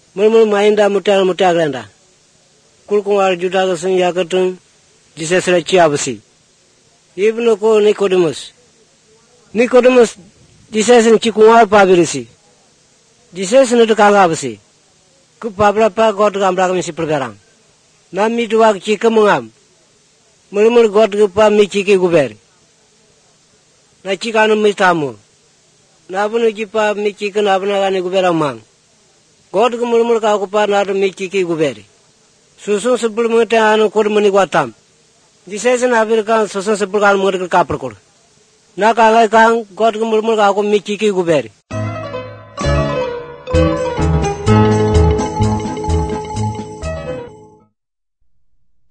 Murmur mainda mutagranda. Kulkungar Judagasung Yakatun, Jesus Rachiabasi. Even ko Nicodemus. Nicodemus, Jesus and Chikungar Pabirisi. Jesus and Kagabasi. Kupabla Pa God Gambramisi Program. Nami to work Chikamungam. Murmur God Gupa Michiki Guberi. Nachikano Mitamu. Nabunu Jipa Michikan Abnagani Guberamang. God Gumurmur Kakupa Nadu Michiki Guberi. Susun Supplementano Kurmani Guatam. Jesus and Abirkan Susan Supplekan Murder Capricorn. Nakalakan God Gumurmur Kaku Michiki Guberi.